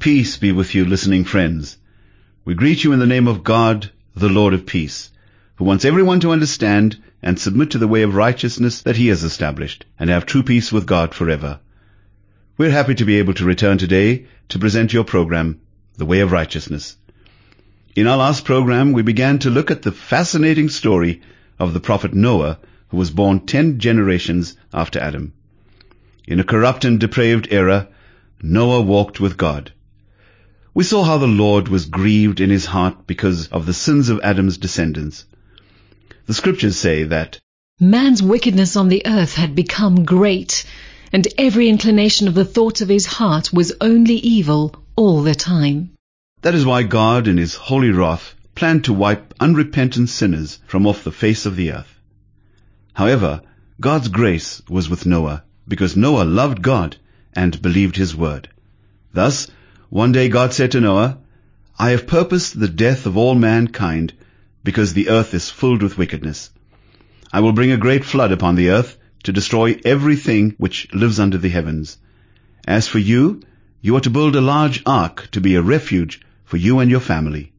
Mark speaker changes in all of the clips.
Speaker 1: Peace be with you, listening friends. We greet you in the name of God, the Lord of peace, who wants everyone to understand and submit to the way of righteousness that he has established, and have true peace with God forever. We're happy to be able to return today to present your program, The Way of Righteousness. In our last program, we began to look at the fascinating story of the prophet Noah, who was born 10 generations after Adam. In a corrupt and depraved era, Noah walked with God. We saw how the Lord was grieved in his heart because of the sins of Adam's descendants. The scriptures say that
Speaker 2: man's wickedness on the earth had become great, and every inclination of the thoughts of his heart was only evil all the time.
Speaker 1: That is why God, in his holy wrath, planned to wipe unrepentant sinners from off the face of the earth. However, God's grace was with Noah, because Noah loved God and believed his word. Thus, one day God said to Noah, I have purposed the death of all mankind, because the earth is filled with wickedness. I will bring a great flood upon the earth to destroy everything which lives under the heavens. As for you, you are to build a large ark to be a refuge for you and your family.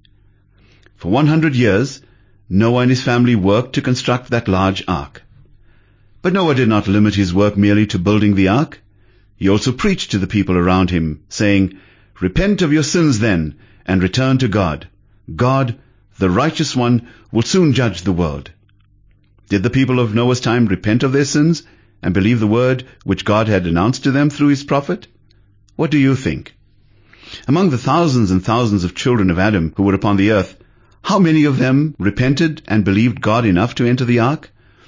Speaker 1: For 100 years, Noah and his family worked to construct that large ark. But Noah did not limit his work merely to building the ark. He also preached to the people around him, saying, Repent of your sins then, and return to God. God, the righteous one, will soon judge the world. Did the people of Noah's time repent of their sins and believe the word which God had announced to them through his prophet? What do you think? Among the thousands and thousands of children of Adam who were upon the earth, how many of them repented and believed God enough to enter the ark?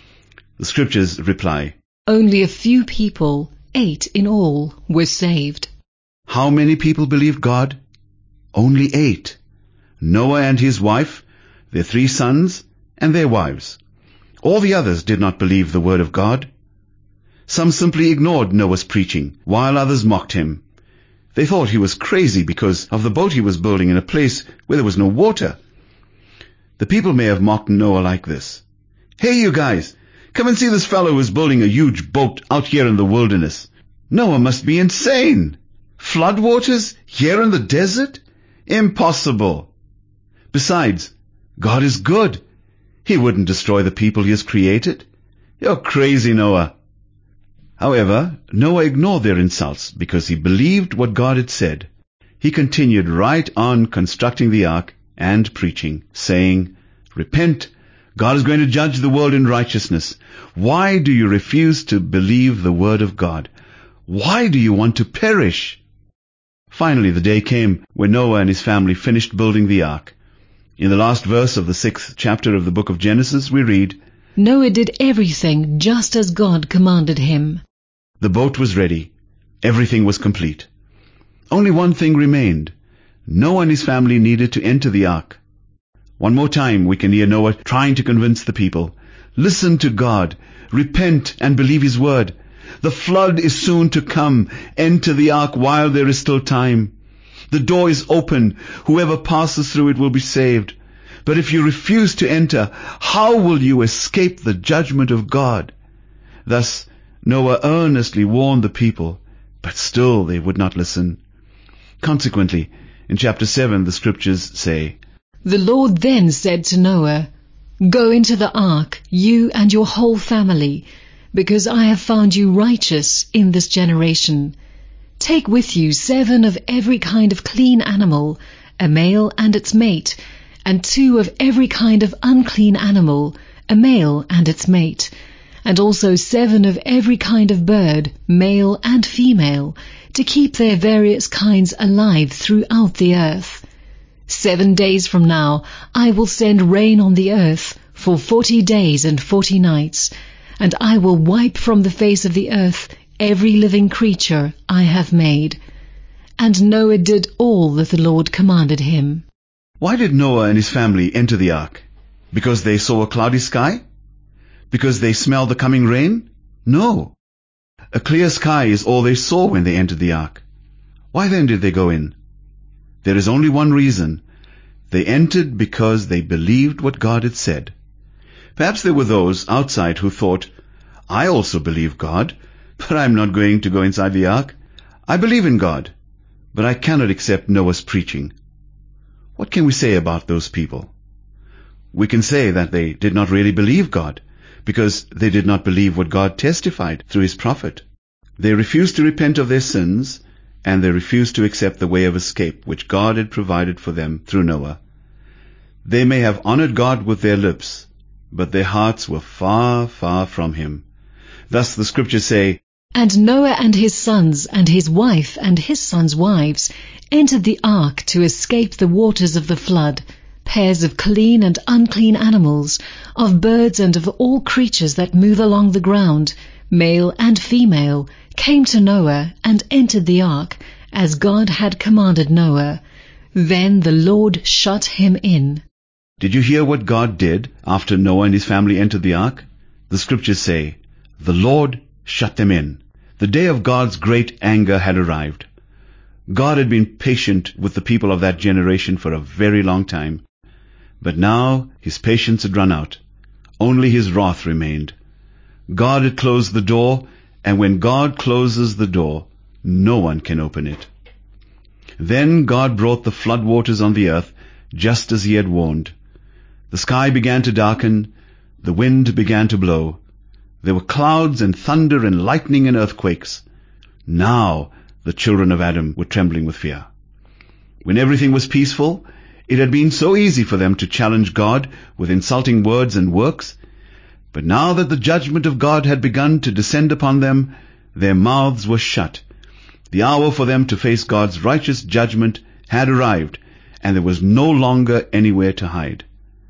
Speaker 1: The scriptures reply,
Speaker 2: Only a few people, 8 in all, were saved.
Speaker 1: How many people believed God? Only 8. Noah and his wife, their 3 sons, and their wives. All the others did not believe the word of God. Some simply ignored Noah's preaching, while others mocked him. They thought he was crazy because of the boat he was building in a place where there was no water. The people may have mocked Noah like this. Hey, you guys, come and see this fellow who's building a huge boat out here in the wilderness. Noah must be insane. Floodwaters here in the desert? Impossible. Besides, God is good. He wouldn't destroy the people he has created. You're crazy, Noah. However, Noah ignored their insults because he believed what God had said. He continued right on constructing the ark and preaching, saying, Repent, God is going to judge the world in righteousness. Why do you refuse to believe the word of God? Why do you want to perish? Finally, the day came when Noah and his family finished building the ark. In the last verse of the 6th chapter of the book of Genesis, we read,
Speaker 2: Noah did everything just as God commanded him.
Speaker 1: The boat was ready. Everything was complete. Only one thing remained. Noah and his family needed to enter the ark. One more time we can hear Noah trying to convince the people. Listen to God. Repent and believe his word. The flood is soon to come. Enter the ark while there is still time. The door is open. Whoever passes through it will be saved. But if you refuse to enter, how will you escape the judgment of God? Thus Noah earnestly warned the people, but still they would not listen. Consequently, in chapter 7 the scriptures say,
Speaker 2: The Lord then said to Noah, Go into the ark, you and your whole family, because I have found you righteous in this generation. Take with you 7 of every kind of clean animal, a male and its mate, and 2 of every kind of unclean animal, a male and its mate, and also 7 of every kind of bird, male and female, to keep their various kinds alive throughout the earth. 7 days from now I will send rain on the earth for 40 days and 40 nights, and I will wipe from the face of the earth every living creature I have made. And Noah did all that the Lord commanded him.
Speaker 1: Why did Noah and his family enter the ark? Because they saw a cloudy sky? Because they smelled the coming rain? No. A clear sky is all they saw when they entered the ark. Why then did they go in? There is only one reason. They entered because they believed what God had said. Perhaps there were those outside who thought, I also believe God, but I'm not going to go inside the ark. I believe in God, but I cannot accept Noah's preaching. What can we say about those people? We can say that they did not really believe God, because they did not believe what God testified through his prophet. They refused to repent of their sins, and they refused to accept the way of escape which God had provided for them through Noah. They may have honored God with their lips, but their hearts were far, far from him. Thus the scriptures say,
Speaker 2: "And Noah and his sons and his wife and his sons' wives entered the ark to escape the waters of the flood, pairs of clean and unclean animals, of birds and of all creatures that move along the ground, male and female, came to Noah and entered the ark, as God had commanded Noah. Then the Lord shut him in."
Speaker 1: Did you hear what God did after Noah and his family entered the ark? The scriptures say, the Lord shut them in. The day of God's great anger had arrived. God had been patient with the people of that generation for a very long time. But now his patience had run out. Only his wrath remained. God had closed the door, and when God closes the door, no one can open it. Then God brought the flood waters on the earth, just as he had warned. The sky began to darken, the wind began to blow. There were clouds and thunder and lightning and earthquakes. Now the children of Adam were trembling with fear. When everything was peaceful, it had been so easy for them to challenge God with insulting words and works. But now that the judgment of God had begun to descend upon them, their mouths were shut. The hour for them to face God's righteous judgment had arrived, and there was no longer anywhere to hide.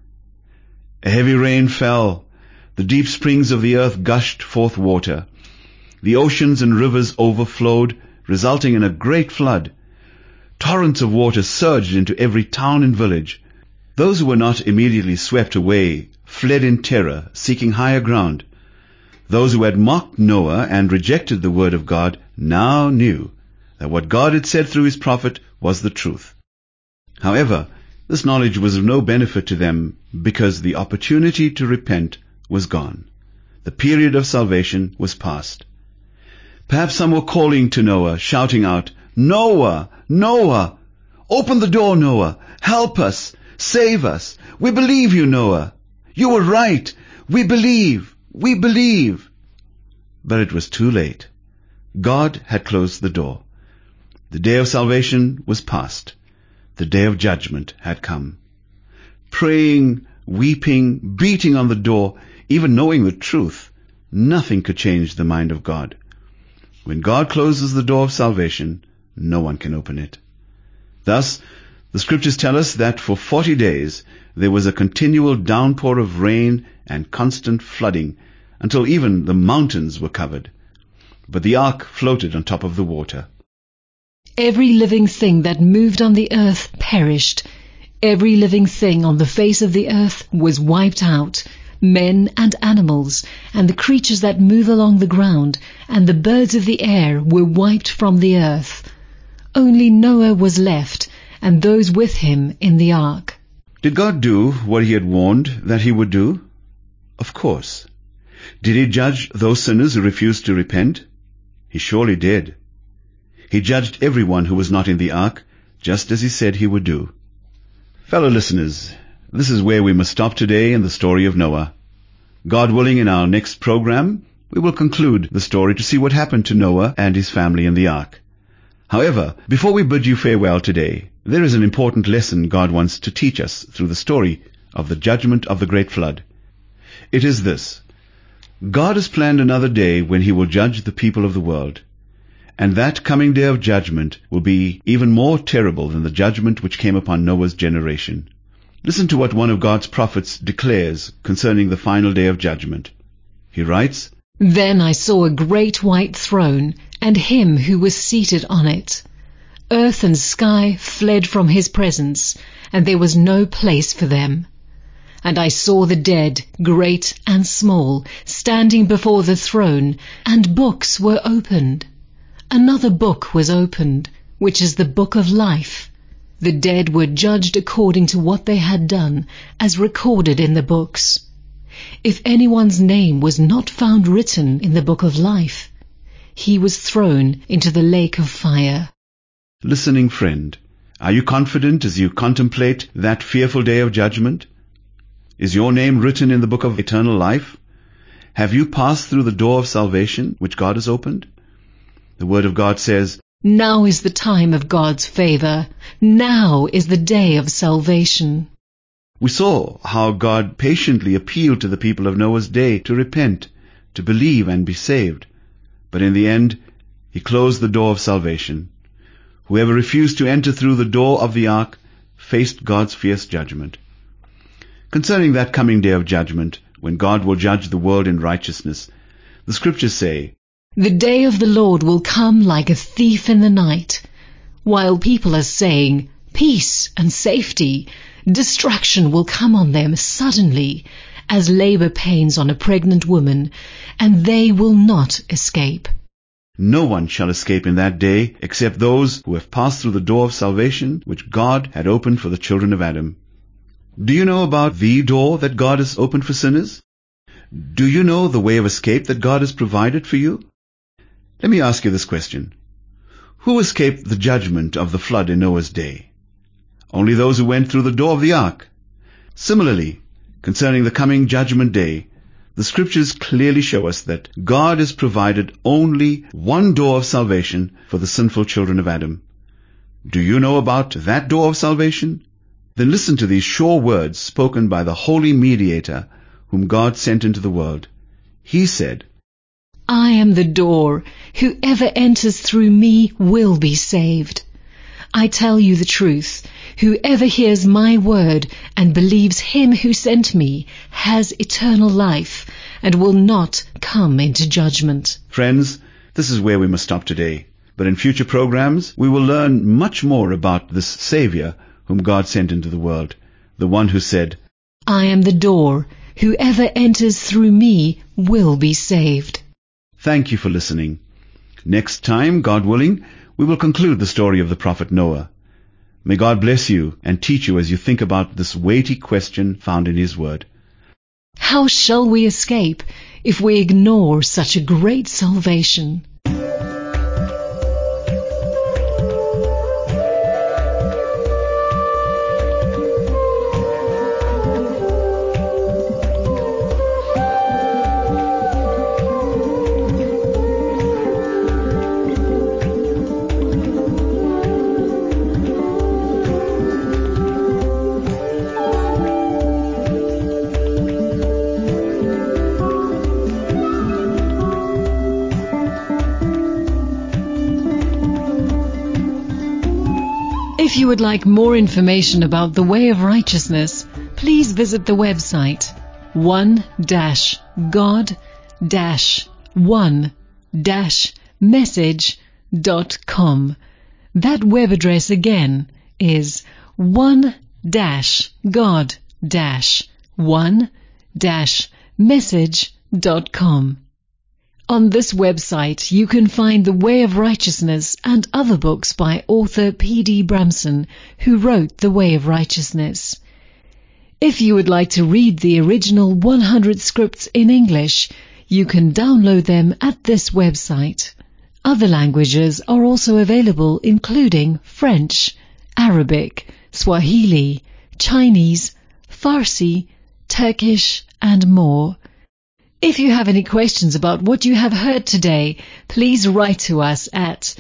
Speaker 1: A heavy rain fell. The deep springs of the earth gushed forth water. The oceans and rivers overflowed, resulting in a great flood. Torrents of water surged into every town and village. Those who were not immediately swept away fled in terror, seeking higher ground. Those who had mocked Noah and rejected the word of God now knew that what God had said through his prophet was the truth. However, this knowledge was of no benefit to them because the opportunity to repent was gone. The period of salvation was past. Perhaps some were calling to Noah, shouting out, "Noah! Noah! Open the door, Noah! Help us! Save us! We believe you, Noah! You were right! We believe! We believe!" But it was too late. God had closed the door. The day of salvation was past. The day of judgment had come. Praying, weeping, beating on the door, even knowing the truth, nothing could change the mind of God. When God closes the door of salvation, no one can open it. Thus, the scriptures tell us that for 40 days there was a continual downpour of rain and constant flooding, until even the mountains were covered. But the ark floated on top of the water.
Speaker 2: Every living thing that moved on the earth perished. Every living thing on the face of the earth was wiped out, men and animals, and the creatures that move along the ground, and the birds of the air were wiped from the earth. Only Noah was left, and those with him in the ark.
Speaker 1: Did God do what he had warned that he would do? Of course. Did he judge those sinners who refused to repent? He surely did. He judged everyone who was not in the ark, just as he said he would do. Fellow listeners, this is where we must stop today in the story of Noah. God willing, in our next program, we will conclude the story to see what happened to Noah and his family in the ark. However, before we bid you farewell today, there is an important lesson God wants to teach us through the story of the judgment of the great flood. It is this: God has planned another day when he will judge the people of the world. And that coming day of judgment will be even more terrible than the judgment which came upon Noah's generation. Listen to what one of God's prophets declares concerning the final day of judgment. He writes,
Speaker 2: "Then I saw a great white throne, and him who was seated on it. Earth and sky fled from his presence, and there was no place for them. And I saw the dead, great and small, standing before the throne, and books were opened. Another book was opened, which is the book of life. The dead were judged according to what they had done, as recorded in the books. If anyone's name was not found written in the book of life, he was thrown into the lake of fire."
Speaker 1: Listening friend, are you confident as you contemplate that fearful day of judgment? Is your name written in the book of eternal life? Have you passed through the door of salvation which God has opened? The Word of God says,
Speaker 2: "Now is the time of God's favor. Now is the day of salvation."
Speaker 1: We saw how God patiently appealed to the people of Noah's day to repent, to believe and be saved. But in the end, He closed the door of salvation. Whoever refused to enter through the door of the ark faced God's fierce judgment. Concerning that coming day of judgment, when God will judge the world in righteousness, the Scriptures say,
Speaker 2: "The day of the Lord will come like a thief in the night." While people are saying, "Peace and safety," destruction will come on them suddenly, as labor pains on a pregnant woman, and they will not escape.
Speaker 1: No one shall escape in that day except those who have passed through the door of salvation which God had opened for the children of Adam. Do you know about the door that God has opened for sinners? Do you know the way of escape that God has provided for you? Let me ask you this question. Who escaped the judgment of the flood in Noah's day? Only those who went through the door of the ark. Similarly, concerning the coming judgment day, the Scriptures clearly show us that God has provided only one door of salvation for the sinful children of Adam. Do you know about that door of salvation? Then listen to these sure words spoken by the holy mediator whom God sent into the world. He said,
Speaker 2: "I am the door. Whoever enters through me will be saved. I tell you the truth. Whoever hears my word and believes him who sent me has eternal life and will not come into judgment."
Speaker 1: Friends, this is where we must stop today. But in future programs, we will learn much more about this Savior whom God sent into the world, the one who said,
Speaker 2: "I am the door. Whoever enters through me will be saved."
Speaker 1: Thank you for listening. Next time, God willing, we will conclude the story of the prophet Noah. May God bless you and teach you as you think about this weighty question found in His Word.
Speaker 2: How shall we escape if we ignore such a great salvation? If you would like more information about the way of righteousness, please visit the website one-god-one-message.com. That web address again is one-god-one-message.com. On this website you can find The Way of Righteousness and other books by author P.D. Bramson, who wrote The Way of Righteousness. If you would like to read the original 100 scripts in English, you can download them at this website. Other languages are also available, including French, Arabic, Swahili, Chinese, Farsi, Turkish, and more. If you have any questions about what you have heard today, please write to us at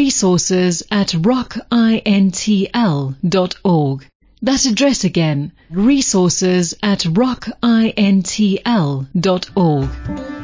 Speaker 2: resources@rockintl.org. That address again, resources@rockintl.org.